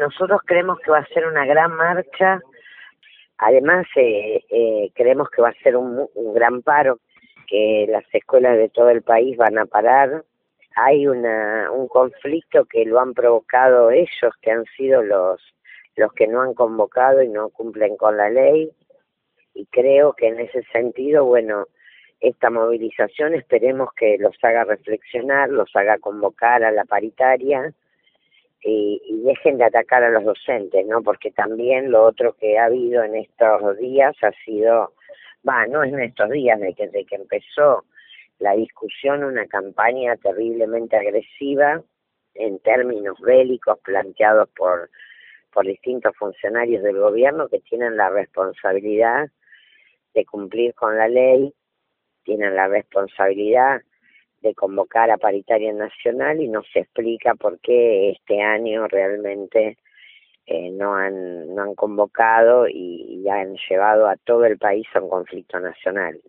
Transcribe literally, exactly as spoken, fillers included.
nosotros creemos que va a ser una gran marcha. Además, eh, eh, creemos que va a ser un, un gran paro, que las escuelas de todo el país van a parar. Hay una, un conflicto que lo han provocado ellos, que han sido los, los que no han convocado y no cumplen con la ley. Y creo que en ese sentido, bueno, esta movilización esperemos que los haga reflexionar, los haga convocar a la paritaria y, y dejen de atacar a los docentes, ¿no? Porque también lo otro que ha habido en estos días ha sido, va, no en estos días, desde que, desde que empezó la discusión, una campaña terriblemente agresiva en términos bélicos planteados por, por distintos funcionarios del gobierno que tienen la responsabilidad de cumplir con la ley, tienen la responsabilidad de convocar a paritaria nacional y no se explica por qué este año realmente eh, no han no han convocado y, y han llevado a todo el país a un conflicto nacional.